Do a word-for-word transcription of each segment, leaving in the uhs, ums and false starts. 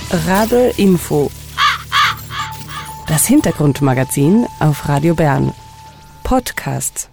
Rabe Info. Das Hintergrundmagazin auf Radio Bern. Podcast.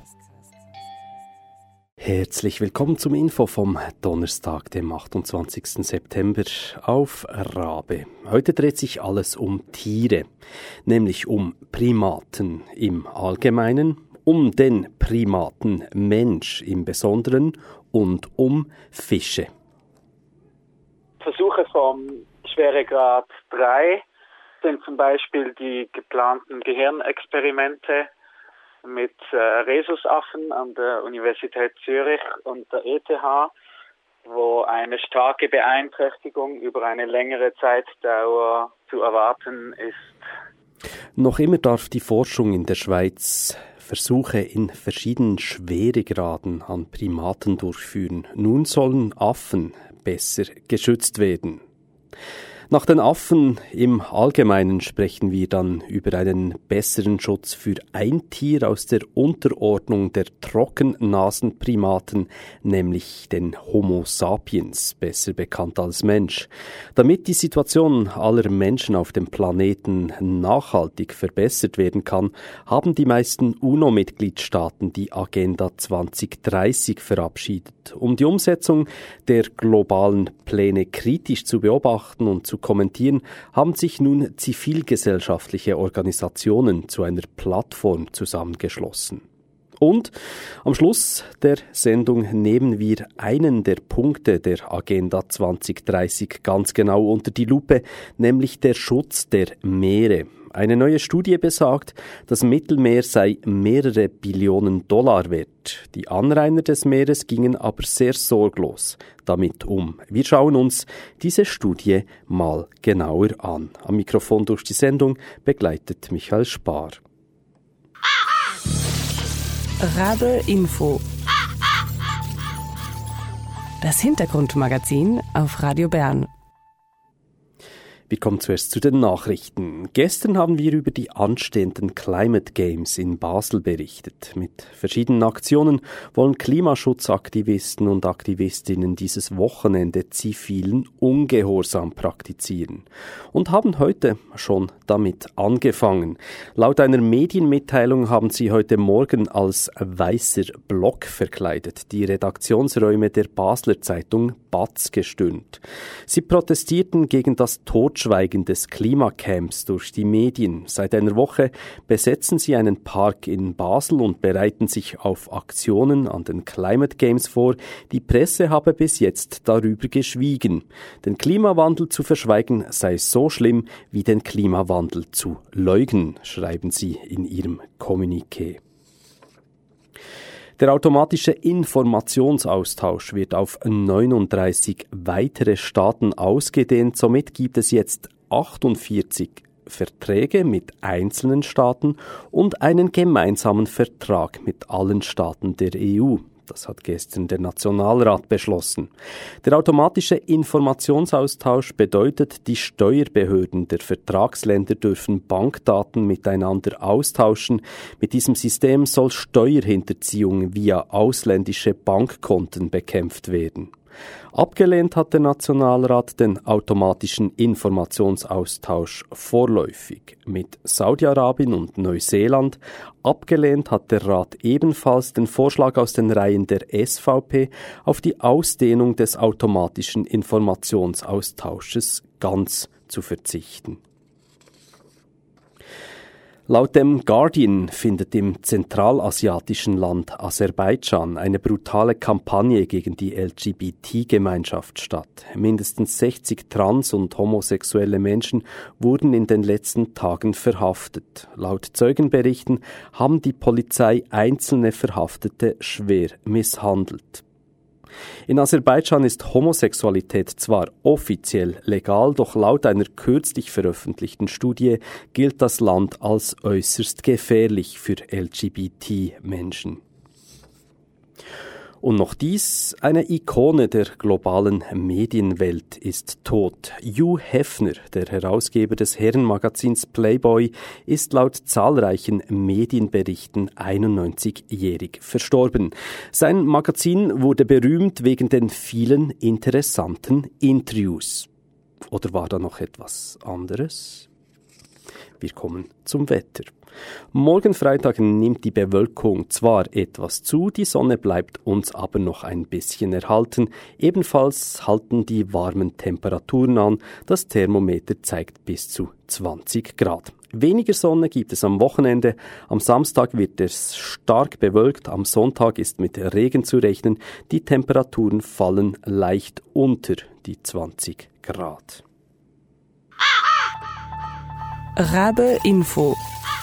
Herzlich willkommen zum Info vom Donnerstag, dem achtundzwanzigsten September auf Rabe. Heute dreht sich alles um Tiere, nämlich um Primaten im Allgemeinen, um den Primaten Mensch im Besonderen und um Fische. Versuche vom Schweregrad drei sind zum Beispiel die geplanten Gehirnexperimente mit äh, Rhesusaffen an der Universität Zürich und der E T H, wo eine starke Beeinträchtigung über eine längere Zeitdauer zu erwarten ist. Noch immer darf die Forschung in der Schweiz Versuche in verschiedenen Schweregraden an Primaten durchführen. Nun sollen Affen besser geschützt werden. Nach den Affen im Allgemeinen sprechen wir dann über einen besseren Schutz für ein Tier aus der Unterordnung der Trockennasenprimaten, nämlich den Homo sapiens, besser bekannt als Mensch. Damit die Situation aller Menschen auf dem Planeten nachhaltig verbessert werden kann, haben die meisten UNO-Mitgliedstaaten die Agenda zwanzig dreißig verabschiedet. Um die Umsetzung der globalen Pläne kritisch zu beobachten und zu kommentieren, haben sich nun zivilgesellschaftliche Organisationen zu einer Plattform zusammengeschlossen. Und am Schluss der Sendung nehmen wir einen der Punkte der Agenda zwanzig dreißig ganz genau unter die Lupe, nämlich der Schutz der Meere. Eine neue Studie besagt, das Mittelmeer sei mehrere Billionen Dollar wert. Die Anrainer des Meeres gingen aber sehr sorglos damit um. Wir schauen uns diese Studie mal genauer an. Am Mikrofon durch die Sendung begleitet Michael Spar. Rabe Info. Das Hintergrundmagazin auf Radio Bern. Wir kommen zuerst zu den Nachrichten. Gestern haben wir über die anstehenden Climate Games in Basel berichtet. Mit verschiedenen Aktionen wollen Klimaschutzaktivisten und Aktivistinnen dieses Wochenende zivilen Ungehorsam praktizieren und haben heute schon damit angefangen. Laut einer Medienmitteilung haben sie heute Morgen als weißer Block verkleidet die Redaktionsräume der Basler Zeitung Batz gestürmt. Sie protestierten gegen das Totschweigen des Klimacamps durch die Medien. Seit einer Woche besetzen sie einen Park in Basel und bereiten sich auf Aktionen an den Climate Games vor. Die Presse habe bis jetzt darüber geschwiegen. Den Klimawandel zu verschweigen sei so schlimm wie den Klimawandel zu leugnen, schreiben sie in ihrem Kommuniqué. Der automatische Informationsaustausch wird auf neununddreißig weitere Staaten ausgedehnt. Somit gibt es jetzt achtundvierzig Verträge mit einzelnen Staaten und einen gemeinsamen Vertrag mit allen Staaten der E U. Das hat gestern der Nationalrat beschlossen. Der automatische Informationsaustausch bedeutet, die Steuerbehörden der Vertragsländer dürfen Bankdaten miteinander austauschen. Mit diesem System soll Steuerhinterziehung via ausländische Bankkonten bekämpft werden. Abgelehnt hat der Nationalrat den automatischen Informationsaustausch vorläufig mit Saudi-Arabien und Neuseeland. Abgelehnt hat der Rat ebenfalls den Vorschlag aus den Reihen der S V P auf die Ausdehnung des automatischen Informationsaustausches ganz zu verzichten. Laut dem Guardian findet im zentralasiatischen Land Aserbaidschan eine brutale Kampagne gegen die L G B T-Gemeinschaft statt. Mindestens sechzig trans- und homosexuelle Menschen wurden in den letzten Tagen verhaftet. Laut Zeugenberichten haben die Polizei einzelne Verhaftete schwer misshandelt. In Aserbaidschan ist Homosexualität zwar offiziell legal, doch laut einer kürzlich veröffentlichten Studie gilt das Land als äußerst gefährlich für L G B T-Menschen. Und noch dies, eine Ikone der globalen Medienwelt ist tot. Hugh Hefner, der Herausgeber des Herrenmagazins Playboy, ist laut zahlreichen Medienberichten einundneunzigjährig verstorben. Sein Magazin wurde berühmt wegen den vielen interessanten Interviews. Oder war da noch etwas anderes? Wir kommen zum Wetter. Morgen Freitag nimmt die Bewölkung zwar etwas zu, die Sonne bleibt uns aber noch ein bisschen erhalten. Ebenfalls halten die warmen Temperaturen an. Das Thermometer zeigt bis zu zwanzig Grad. Weniger Sonne gibt es am Wochenende. Am Samstag wird es stark bewölkt. Am Sonntag ist mit Regen zu rechnen. Die Temperaturen fallen leicht unter die zwanzig Grad. Rabe Info.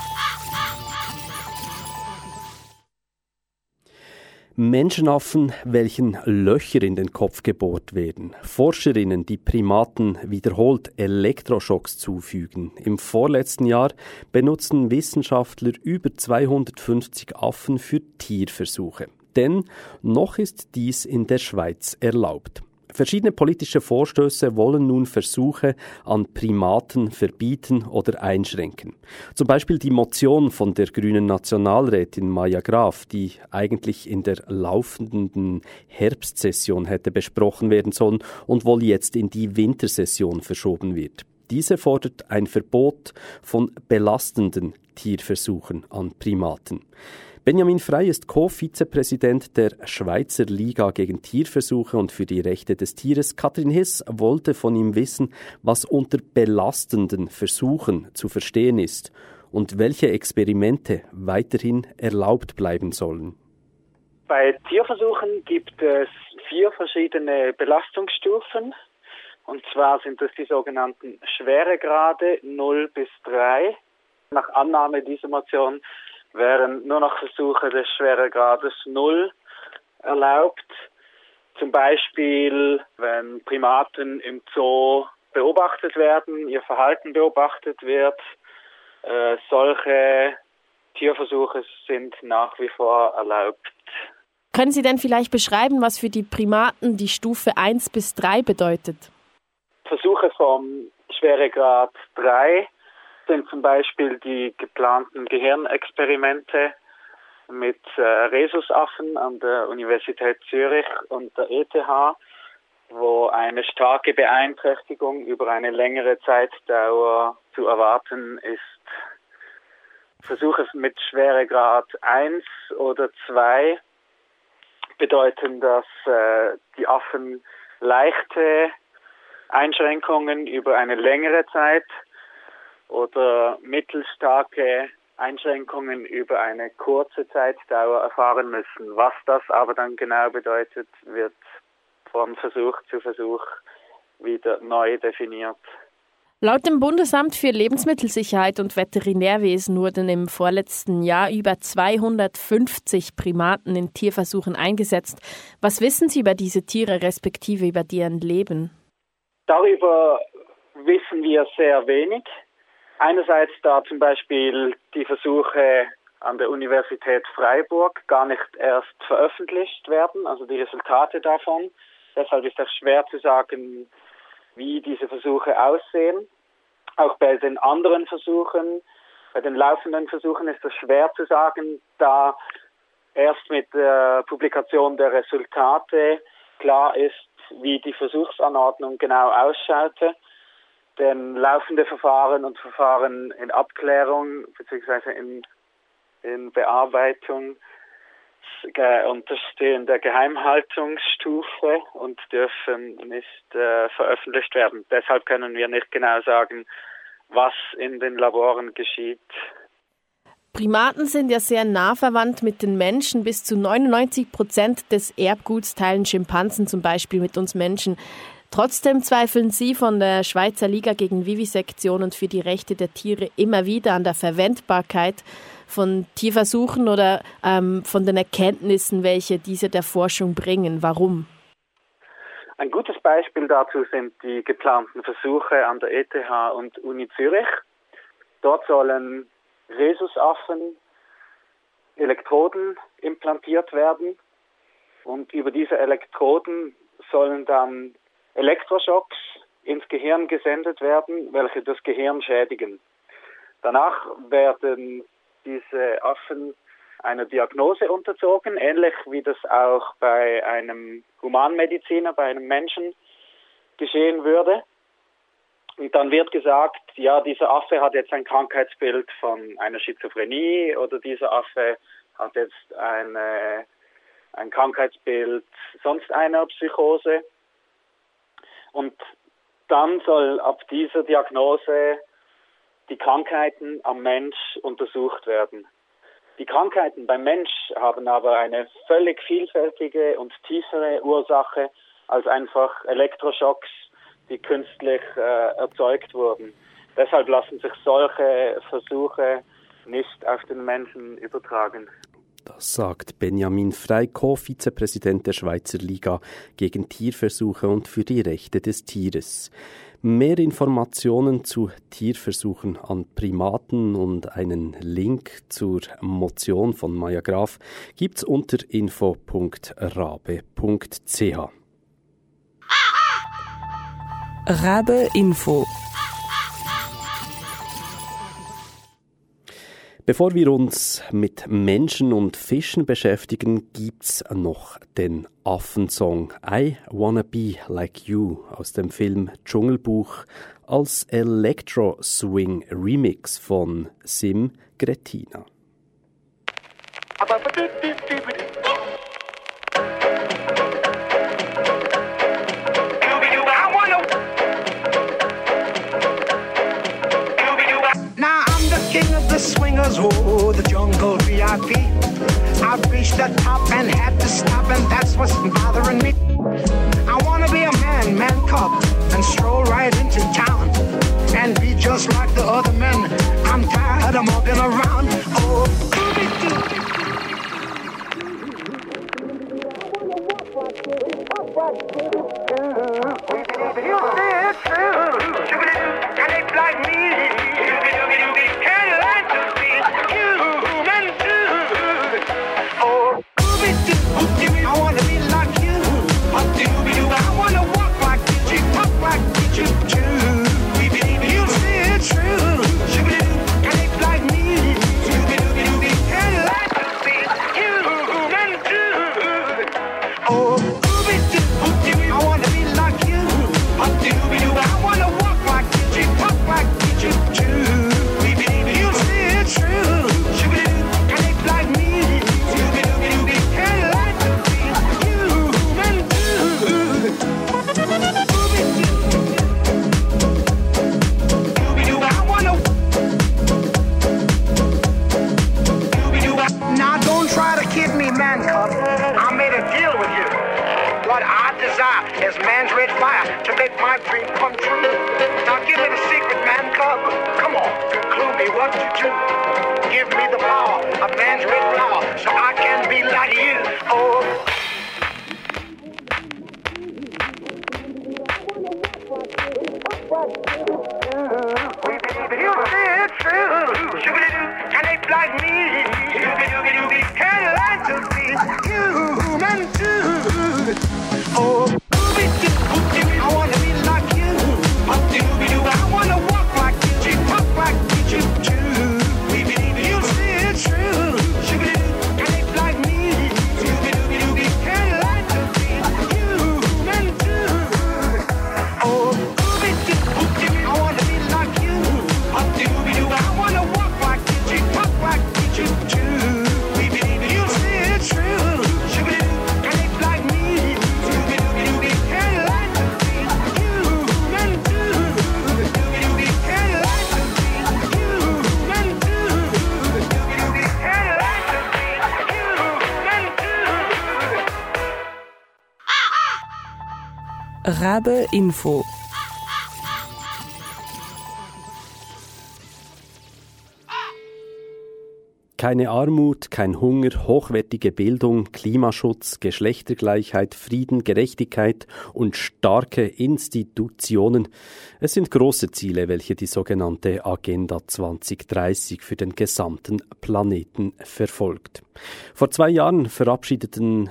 Menschenaffen, welchen Löcher in den Kopf gebohrt werden. Forscherinnen, die Primaten wiederholt Elektroschocks zufügen. Im vorletzten Jahr benutzten Wissenschaftler über zweihundertfünfzig Affen für Tierversuche. Denn noch ist dies in der Schweiz erlaubt. Verschiedene politische Vorstöße wollen nun Versuche an Primaten verbieten oder einschränken. Zum Beispiel die Motion von der grünen Nationalrätin Maja Graf, die eigentlich in der laufenden Herbstsession hätte besprochen werden sollen und wohl jetzt in die Wintersession verschoben wird. Diese fordert ein Verbot von belastenden Tierversuchen an Primaten. Benjamin Frey ist Co-Vizepräsident der Schweizer Liga gegen Tierversuche und für die Rechte des Tieres. Katrin Hiss wollte von ihm wissen, was unter belastenden Versuchen zu verstehen ist und welche Experimente weiterhin erlaubt bleiben sollen. Bei Tierversuchen gibt es vier verschiedene Belastungsstufen. Und zwar sind das die sogenannten Schweregrade null bis drei. Nach Annahme dieser Motion wären nur noch Versuche des Schweregrades null erlaubt. Zum Beispiel, wenn Primaten im Zoo beobachtet werden, ihr Verhalten beobachtet wird. Äh, solche Tierversuche sind nach wie vor erlaubt. Können Sie denn vielleicht beschreiben, was für die Primaten die Stufe eins bis drei bedeutet? Versuche vom Schweregrad drei sind zum Beispiel die geplanten Gehirnexperimente mit äh, Rhesusaffen an der Universität Zürich und der E T H, wo eine starke Beeinträchtigung über eine längere Zeitdauer zu erwarten ist. Versuche mit Schweregrad eins oder zwei bedeuten, dass äh, die Affen leichte Einschränkungen über eine längere Zeit oder mittelstarke Einschränkungen über eine kurze Zeitdauer erfahren müssen. Was das aber dann genau bedeutet, wird von Versuch zu Versuch wieder neu definiert. Laut dem Bundesamt für Lebensmittelsicherheit und Veterinärwesen wurden im vorletzten Jahr über zweihundertfünfzig Primaten in Tierversuchen eingesetzt. Was wissen Sie über diese Tiere respektive über deren Leben? Darüber wissen wir sehr wenig. Einerseits, da zum Beispiel die Versuche an der Universität Freiburg gar nicht erst veröffentlicht werden, also die Resultate davon. Deshalb ist es schwer zu sagen, wie diese Versuche aussehen. Auch bei den anderen Versuchen, bei den laufenden Versuchen ist es schwer zu sagen, da erst mit der Publikation der Resultate klar ist, wie die Versuchsanordnung genau ausschaute. Denn laufende Verfahren und Verfahren in Abklärung bzw. in, in Bearbeitung äh, unterstehen der Geheimhaltungsstufe und dürfen nicht äh, veröffentlicht werden. Deshalb können wir nicht genau sagen, was in den Laboren geschieht. Primaten sind ja sehr nah verwandt mit den Menschen. Bis zu neunundneunzig Prozent des Erbguts teilen Schimpansen zum Beispiel mit uns Menschen. Trotzdem zweifeln Sie von der Schweizer Liga gegen Vivisektion und für die Rechte der Tiere immer wieder an der Verwendbarkeit von Tierversuchen oder ähm, von den Erkenntnissen, welche diese der Forschung bringen. Warum? Ein gutes Beispiel dazu sind die geplanten Versuche an der E T H und Uni Zürich. Dort sollen Rhesusaffen Elektroden implantiert werden und über diese Elektroden sollen dann Elektroschocks ins Gehirn gesendet werden, welche das Gehirn schädigen. Danach werden diese Affen einer Diagnose unterzogen, ähnlich wie das auch bei einem Humanmediziner, bei einem Menschen geschehen würde. Und dann wird gesagt, ja, dieser Affe hat jetzt ein Krankheitsbild von einer Schizophrenie oder dieser Affe hat jetzt eine, ein Krankheitsbild sonst einer Psychose. Und dann soll ab dieser Diagnose die Krankheiten am Mensch untersucht werden. Die Krankheiten beim Mensch haben aber eine völlig vielfältige und tiefere Ursache als einfach Elektroschocks, die künstlich äh, erzeugt wurden. Deshalb lassen sich solche Versuche nicht auf den Menschen übertragen. Das sagt Benjamin Freiko, Vizepräsident der Schweizer Liga gegen Tierversuche und für die Rechte des Tieres. Mehr Informationen zu Tierversuchen an Primaten und einen Link zur Motion von Maja Graf gibt's unter info punkt rabe punkt c h. Rabe Info. Bevor wir uns mit Menschen und Fischen beschäftigen, gibt's noch den Affensong I Wanna Be Like You aus dem Film Dschungelbuch als Electro-Swing-Remix von Sim Gretina. Swingers, oh, the jungle V I P. I've reached the top and had to stop, and that's what's bothering me. I wanna be a man, man cub, and stroll right into town, and be just like the other men. I'm tired of walking around. Oh, you say it's true, and it's like me. Rabe Info. Keine Armut, kein Hunger, hochwertige Bildung, Klimaschutz, Geschlechtergleichheit, Frieden, Gerechtigkeit und starke Institutionen. Es sind große Ziele, welche die sogenannte Agenda zwanzig dreißig für den gesamten Planeten verfolgt. Vor zwei Jahren verabschiedeten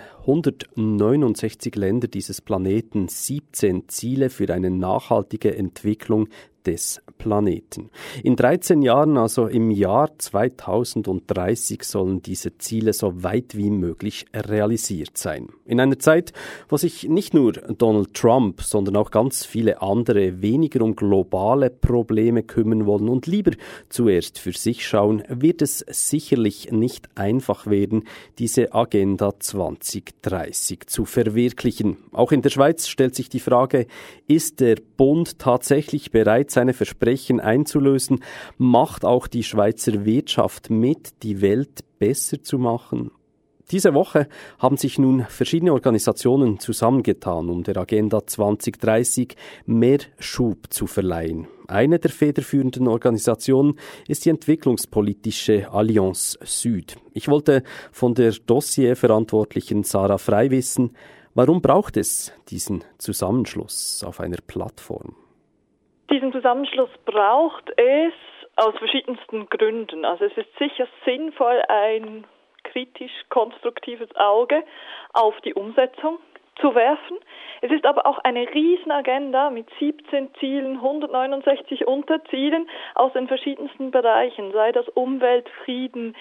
hundertneunundsechzig Länder dieses Planeten siebzehn Ziele für eine nachhaltige Entwicklung des Planeten. In dreizehn Jahren, also im Jahr zweitausenddreißig, sollen diese Ziele so weit wie möglich realisiert sein. In einer Zeit, wo sich nicht nur Donald Trump, sondern auch ganz viele andere weniger um globale Probleme kümmern wollen und lieber zuerst für sich schauen, wird es sicherlich nicht einfach werden, diese Agenda zwanzig dreißig zu verwirklichen. Auch in der Schweiz stellt sich die Frage, ist der Bund tatsächlich bereit, seine Versprechen einzulösen? Macht auch die Schweizer Wirtschaft mit, die Welt besser zu machen? Diese Woche haben sich nun verschiedene Organisationen zusammengetan, um der Agenda zwanzig dreißig mehr Schub zu verleihen. Eine der federführenden Organisationen ist die entwicklungspolitische Allianz Süd. Ich wollte von der Dossierverantwortlichen Sarah Frey wissen, warum braucht es diesen Zusammenschluss auf einer Plattform? Diesen Zusammenschluss braucht es aus verschiedensten Gründen. Also es ist sicher sinnvoll, ein kritisch-konstruktives Auge auf die Umsetzung zu werfen. Es ist aber auch eine Riesenagenda mit siebzehn Zielen, hundertneunundsechzig Unterzielen aus den verschiedensten Bereichen, sei das Umwelt, Frieden,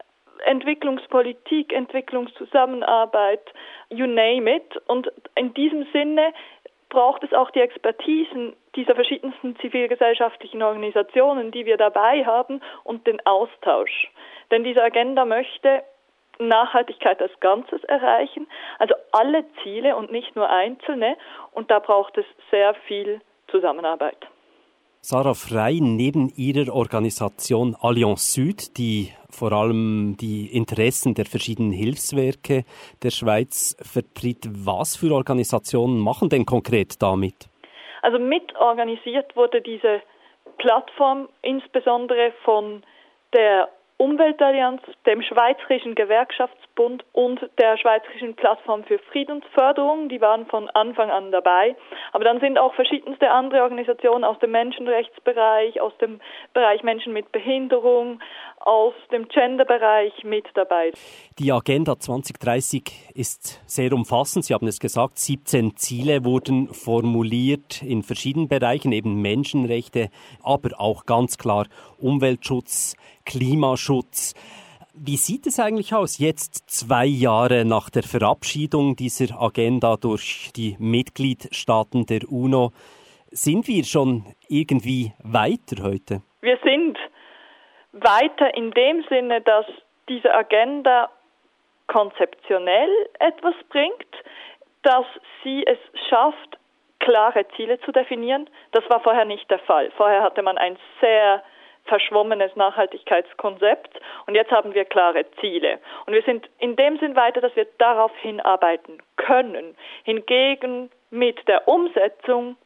Entwicklungspolitik, Entwicklungszusammenarbeit, you name it. Und in diesem Sinne braucht es auch die Expertisen dieser verschiedensten zivilgesellschaftlichen Organisationen, die wir dabei haben, und den Austausch. Denn diese Agenda möchte Nachhaltigkeit als Ganzes erreichen, also alle Ziele und nicht nur einzelne, und da braucht es sehr viel Zusammenarbeit. Sarah Frey, neben Ihrer Organisation Allianz Süd, die vor allem die Interessen der verschiedenen Hilfswerke der Schweiz vertritt, was für Organisationen machen denn konkret damit? Also mitorganisiert wurde diese Plattform insbesondere von der Umweltallianz, dem Schweizerischen Gewerkschaftsbund und der Schweizerischen Plattform für Friedensförderung. Die waren von Anfang an dabei. Aber dann sind auch verschiedenste andere Organisationen aus dem Menschenrechtsbereich, aus dem Bereich Menschen mit Behinderung, aus dem Genderbereich mit dabei. Die Agenda zwanzig dreißig ist sehr umfassend. Sie haben es gesagt, siebzehn Ziele wurden formuliert in verschiedenen Bereichen, eben Menschenrechte, aber auch ganz klar Umweltschutz, Klimaschutz. Wie sieht es eigentlich aus, jetzt zwei Jahre nach der Verabschiedung dieser Agenda durch die Mitgliedstaaten der UNO? Sind wir schon irgendwie weiter heute? Wir sind weiter in dem Sinne, dass diese Agenda konzeptionell etwas bringt, dass sie es schafft, klare Ziele zu definieren. Das war vorher nicht der Fall. Vorher hatte man ein sehr verschwommenes Nachhaltigkeitskonzept und jetzt haben wir klare Ziele. Und wir sind in dem Sinn weiter, dass wir darauf hinarbeiten können. Hingegen mit der Umsetzung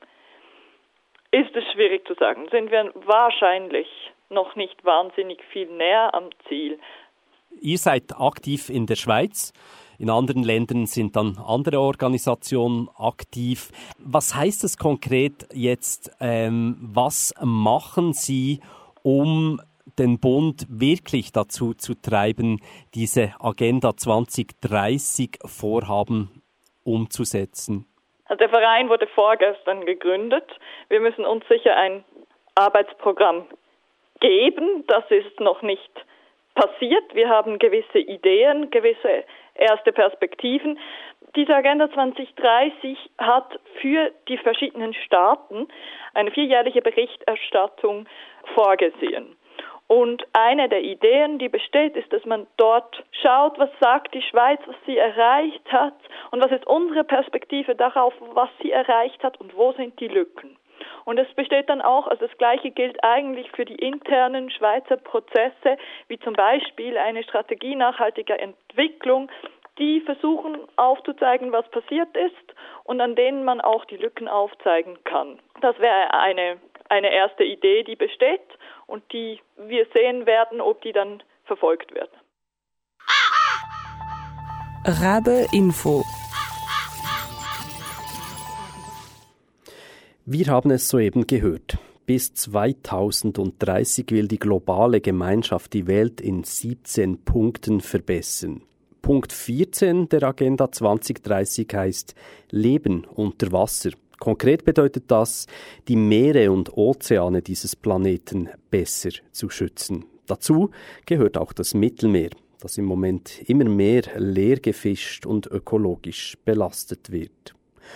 ist es schwierig zu sagen. Sind wir wahrscheinlich noch nicht wahnsinnig viel näher am Ziel. Ihr seid aktiv in der Schweiz. In anderen Ländern sind dann andere Organisationen aktiv. Was heißt es konkret jetzt? Ähm, was machen Sie, um den Bund wirklich dazu zu treiben, diese Agenda zwanzig dreißig Vorhaben umzusetzen? Also der Verein wurde vorgestern gegründet. Wir müssen uns sicher ein Arbeitsprogramm geben. Das ist noch nicht passiert. Wir haben gewisse Ideen, gewisse erste Perspektiven. Diese Agenda zwanzig dreißig hat für die verschiedenen Staaten eine vierjährliche Berichterstattung vorgesehen. Und eine der Ideen, die besteht, ist, dass man dort schaut, was sagt die Schweiz, was sie erreicht hat und was ist unsere Perspektive darauf, was sie erreicht hat und wo sind die Lücken. Und es besteht dann auch, also das Gleiche gilt eigentlich für die internen Schweizer Prozesse, wie zum Beispiel eine Strategie nachhaltiger Entwicklung, die versuchen aufzuzeigen, was passiert ist und an denen man auch die Lücken aufzeigen kann. Das wäre eine, eine erste Idee, die besteht und die wir sehen werden, ob die dann verfolgt wird. Rabe Info. Wir haben es soeben gehört. Bis zweitausenddreißig will die globale Gemeinschaft die Welt in siebzehn Punkten verbessern. Punkt vierzehn der Agenda zwanzig dreißig heißt Leben unter Wasser. Konkret bedeutet das, die Meere und Ozeane dieses Planeten besser zu schützen. Dazu gehört auch das Mittelmeer, das im Moment immer mehr leer gefischt und ökologisch belastet wird.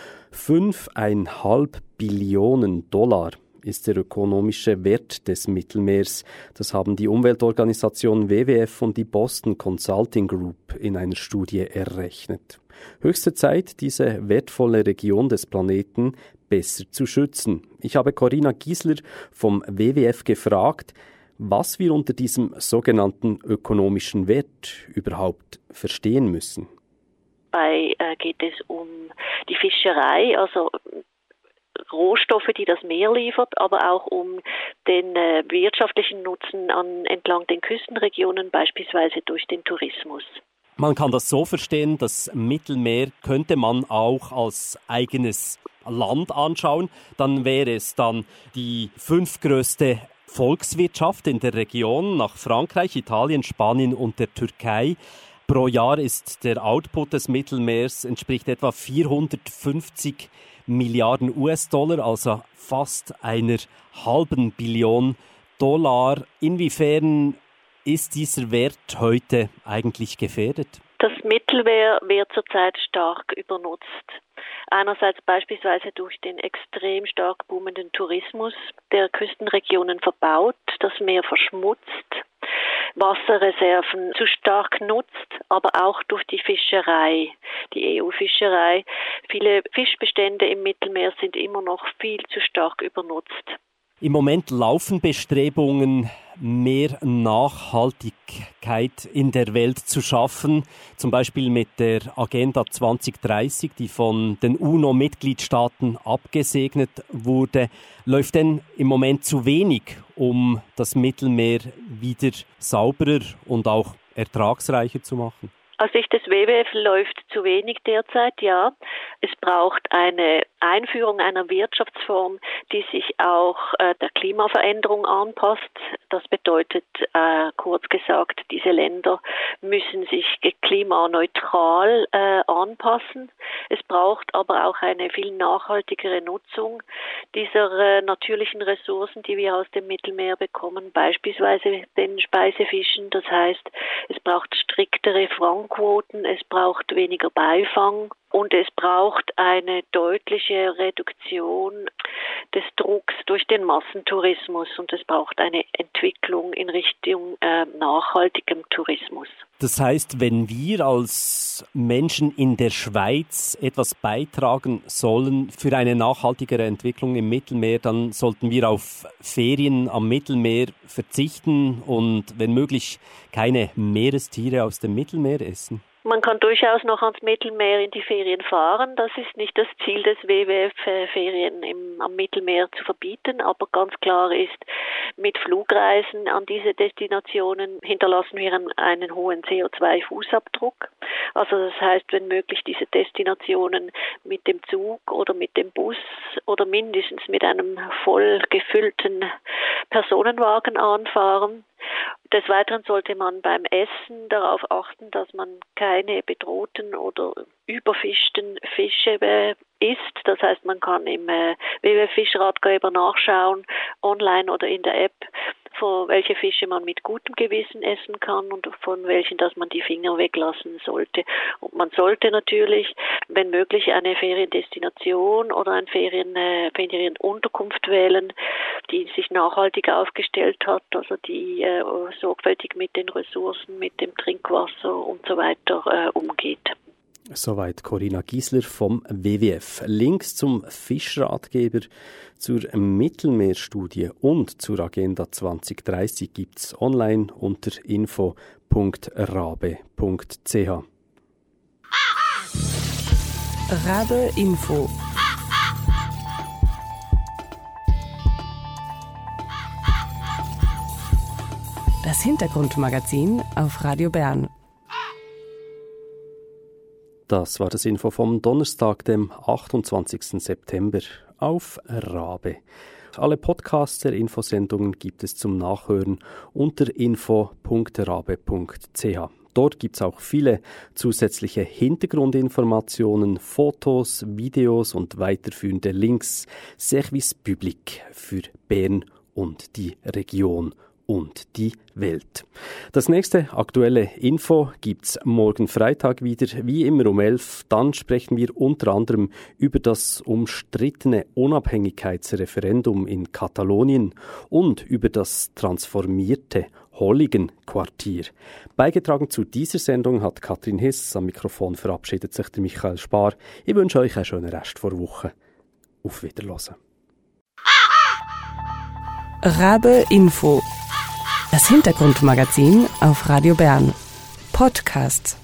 Fünfeinhalb Billionen Dollar ist der ökonomische Wert des Mittelmeers. Das haben die Umweltorganisation W W F und die Boston Consulting Group in einer Studie errechnet. Höchste Zeit, diese wertvolle Region des Planeten besser zu schützen. Ich habe Corinna Giesler vom W W F gefragt, was wir unter diesem sogenannten ökonomischen Wert überhaupt verstehen müssen. Dabei äh, geht es um die Fischerei, also Rohstoffe, die das Meer liefert, aber auch um den äh, wirtschaftlichen Nutzen an, entlang den Küstenregionen, beispielsweise durch den Tourismus. Man kann das so verstehen, das Mittelmeer könnte man auch als eigenes Land anschauen. Dann wäre es dann die fünftgrößte Volkswirtschaft in der Region nach Frankreich, Italien, Spanien und der Türkei. Pro Jahr ist der Output des Mittelmeers entspricht etwa vierhundertfünfzig Milliarden U S-Dollar, also fast einer halben Billion Dollar. Inwiefern ist dieser Wert heute eigentlich gefährdet? Das Mittelmeer wird zurzeit stark übernutzt. Einerseits beispielsweise durch den extrem stark boomenden Tourismus, der Küstenregionen verbaut, das Meer verschmutzt, Wasserreserven zu stark nutzt, aber auch durch die Fischerei, die E U-Fischerei. Viele Fischbestände im Mittelmeer sind immer noch viel zu stark übernutzt. Im Moment laufen Bestrebungen, mehr Nachhaltigkeit in der Welt zu schaffen, zum Beispiel mit der Agenda zwanzig dreißig, die von den UNO-Mitgliedstaaten abgesegnet wurde. Läuft denn im Moment zu wenig, um das Mittelmeer wieder sauberer und auch ertragsreicher zu machen? Aus Sicht des W W F läuft zu wenig derzeit, ja. Es braucht eine Einführung einer Wirtschaftsform, die sich auch äh, der Klimaveränderung anpasst. Das bedeutet, äh, kurz gesagt, diese Länder müssen sich klimaneutral äh, anpassen. Es braucht aber auch eine viel nachhaltigere Nutzung dieser äh, natürlichen Ressourcen, die wir aus dem Mittelmeer bekommen, beispielsweise den Speisefischen. Das heißt, es braucht striktere Fangquoten, es braucht weniger Beifang und es braucht eine deutliche Reduktion des Drucks durch den Massentourismus und es braucht eine Entwicklung in Richtung äh, nachhaltigem Tourismus. Das heißt, wenn wir als Menschen in der Schweiz etwas beitragen sollen für eine nachhaltigere Entwicklung im Mittelmeer, dann sollten wir auf Ferien am Mittelmeer verzichten und wenn möglich keine Meerestiere aus dem Mittelmeer essen. Man kann durchaus noch ans Mittelmeer in die Ferien fahren. Das ist nicht das Ziel des W W F, Ferien im, am Mittelmeer zu verbieten. Aber ganz klar ist, mit Flugreisen an diese Destinationen hinterlassen wir einen, einen hohen C O zwei Fußabdruck. Also das heißt, wenn möglich, diese Destinationen mit dem Zug oder mit dem Bus oder mindestens mit einem voll gefüllten Personenwagen anfahren. Des Weiteren sollte man beim Essen darauf achten, dass man keine bedrohten oder überfischten Fische isst. Das heißt, man kann im W W F-Fischratgeber nachschauen, online oder in der App, von welche Fische man mit gutem Gewissen essen kann und von welchen, dass man die Finger weglassen sollte. Und man sollte natürlich, wenn möglich, eine Feriendestination oder eine Ferien, äh, Ferienunterkunft wählen, die sich nachhaltig aufgestellt hat, also die äh, sorgfältig mit den Ressourcen, mit dem Trinkwasser und so weiter äh, umgeht. Soweit Corinna Giesler vom W W F. Links zum Fischratgeber, zur Mittelmeerstudie und zur Agenda zwanzig dreißig gibt's online unter info punkt rabe punkt c h. Rabe Info. Das Hintergrundmagazin auf Radio Bern. Das war das Info vom Donnerstag, dem achtundzwanzigsten September auf Rabe. Alle Podcasts der Infosendungen gibt es zum Nachhören unter info punkt rabe punkt c h. Dort gibt es auch viele zusätzliche Hintergrundinformationen, Fotos, Videos und weiterführende Links. Service Public für Bern und die Region und die Welt. Das nächste aktuelle Info gibt's morgen Freitag wieder, wie immer um elf. Dann sprechen wir unter anderem über das umstrittene Unabhängigkeitsreferendum in Katalonien und über das transformierte Holligen-Quartier. Beigetragen zu dieser Sendung hat Katrin Hiss. Am Mikrofon verabschiedet sich der Michael Spar. Ich wünsche euch einen schönen Rest vor Woche. Auf Wiederhören. Rabe Info. Das Hintergrundmagazin auf Radio Bern. Podcast.